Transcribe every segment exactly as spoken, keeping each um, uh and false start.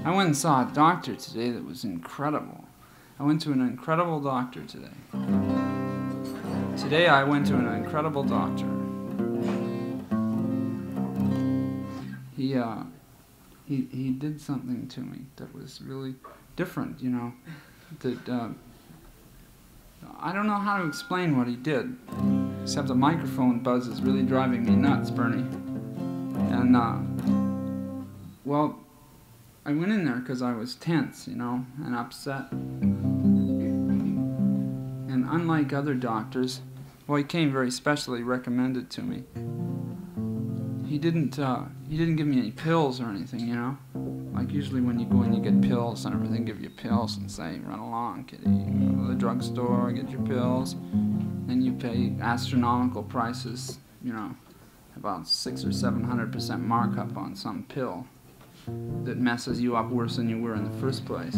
I went and saw a doctor today that was incredible. I went to an incredible doctor today. Today I went to an incredible doctor. He, uh, he, he did something to me that was really different, you know. That, uh, I don't know how to explain what he did, except the microphone buzz is really driving me nuts, Bernie. And, uh, well, I went in there because I was tense, you know, and upset. And unlike other doctors, well, he came very specially recommended to me. He didn't, uh, he didn't give me any pills or anything, you know. Like usually when you go in, you get pills and everything, give you pills and say, run along, kiddie. You go to the drugstore, get your pills, and you pay astronomical prices, you know, about six or seven hundred percent markup on some pill that messes you up worse than you were in the first place.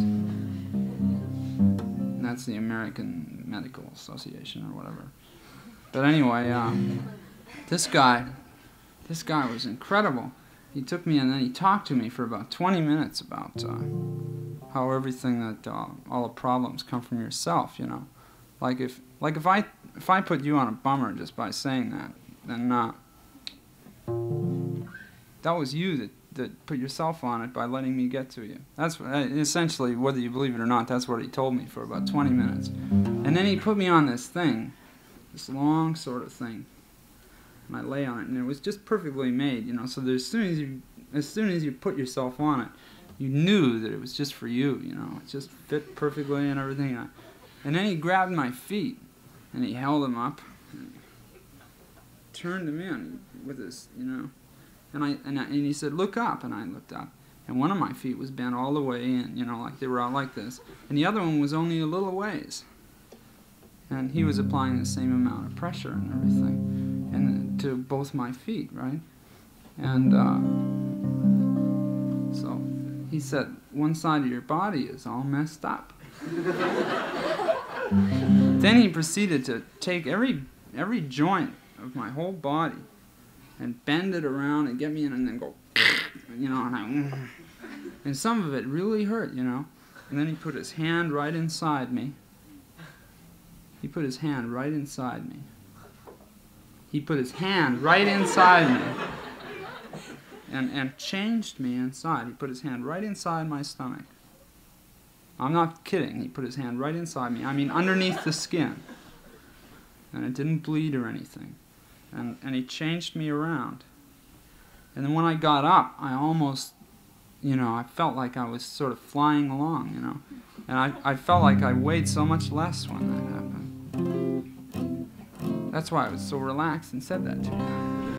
And that's the American Medical Association or whatever. But anyway, um, this guy, this guy was incredible. He took me and then he talked to me for about twenty minutes about uh, how everything that uh, all the problems come from yourself, you know. Like if, like if I, if I put you on a bummer just by saying that, then uh, that was you that. that put yourself on it by letting me get to you. That's what, essentially, whether you believe it or not, that's what he told me for about twenty minutes. And then he put me on this thing, this long sort of thing, and I lay on it, and it was just perfectly made, you know, so that as soon as you, as soon as you put yourself on it, you knew that it was just for you, you know, it just fit perfectly and everything. And then he grabbed my feet, and he held them up, and turned them in with his, you know, And I, and I and he said, look up, and I looked up, and one of my feet was bent all the way in, you know, like they were out like this, and the other one was only a little ways, and he was applying the same amount of pressure and everything, and to both my feet, right? And uh, so he said, one side of your body is all messed up. Then he proceeded to take every every joint of my whole body and bend it around and get me in and then go, you know, and I, and some of it really hurt, you know. And then he put his hand right inside me. He put his hand right inside me. He put his hand right inside me and, and changed me inside. He put his hand right inside my stomach. I'm not kidding. He put his hand right inside me. I mean, underneath the skin. And it didn't bleed or anything. And, and he changed me around. And then when I got up, I almost, you know, I felt like I was sort of flying along, you know. And I, I felt like I weighed so much less when that happened. That's why I was so relaxed and said that to you.